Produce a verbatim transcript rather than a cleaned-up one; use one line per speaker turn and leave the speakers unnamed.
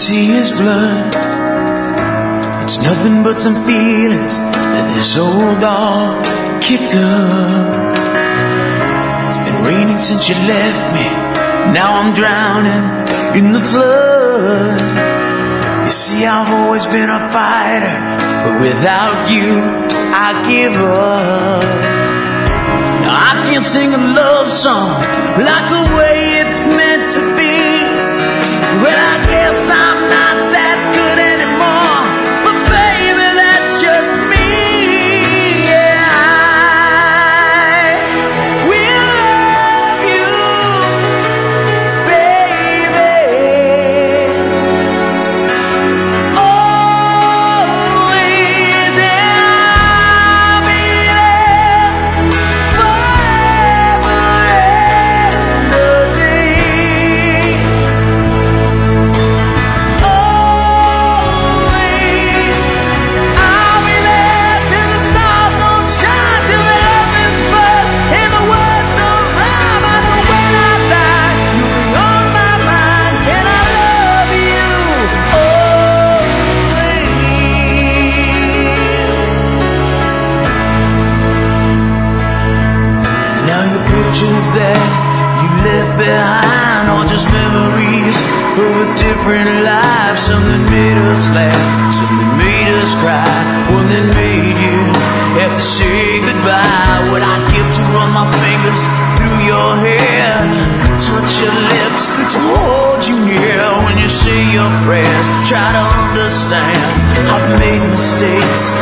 see his blood. It's nothing but some feelings that this old dog kicked up. It's been raining since you left me. Now I'm drowning in the flood. You see, I've always been a fighter, but without you, I give up. Now I can't sing a love song like the way it's meant to be. Well, I guess I'm not that good anymore, but baby, that's just me. Yeah, I will love you, baby, always, and I'll be there forever and a day. That you left behind are just memories of a different life. Some that made us laugh, some that made us cry, one that made you have to say goodbye. What I'd give to run my fingers through your hair, touch your lips, to hold you near when you say your prayers. Try to understand, I've made mistakes